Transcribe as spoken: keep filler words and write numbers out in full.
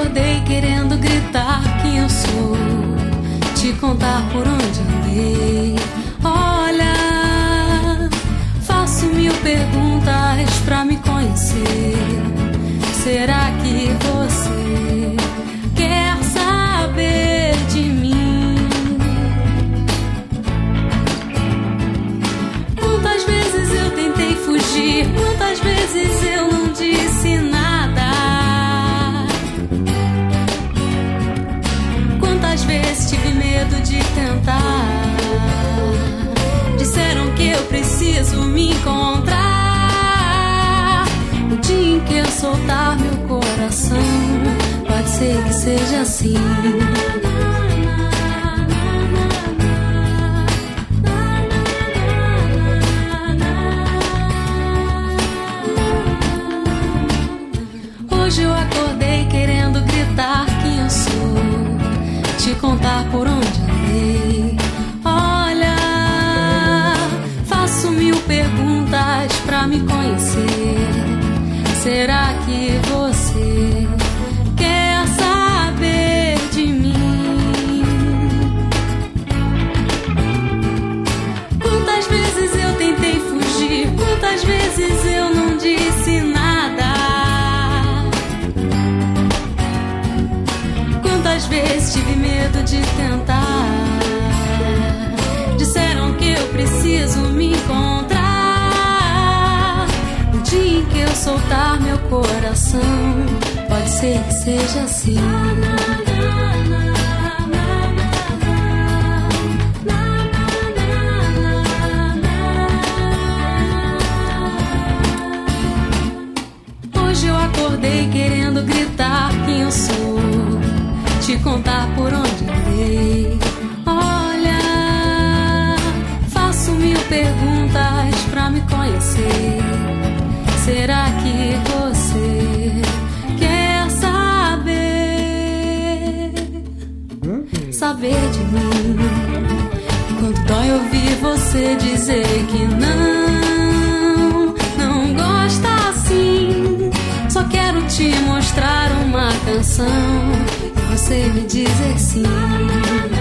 acordei querendo gritar quem eu sou, te contar por onde andei. Olha, faço mil perguntas pra me conhecer. Será que você quer saber de mim? Quantas vezes eu tentei fugir, quantas vezes eu não disse nada. Quantas vezes tive medo de tentar. Disseram que eu preciso me encontrar. O dia em que eu soltar meu coração, pode ser que seja assim. Hoje eu acordei querendo gritar quem eu sou, te contar por onde andei. Olha, faço mil perguntas pra me conhecer. Será que você quer saber de mim? Quantas vezes eu tentei fugir, quantas vezes eu não disse nada. Quantas vezes tive medo de tentar. Disseram que eu preciso me encontrar. No dia em que eu soltar meu coração, pode ser que seja assim. Hoje eu acordei querendo gritar quem eu sou, te contar por onde andei. Olha, faço mil perguntas pra me conhecer. Será que você quer saber? Saber de mim? Quanto dói ouvir você dizer que não, não gosta assim. Só quero te mostrar uma canção, você me dizer sim.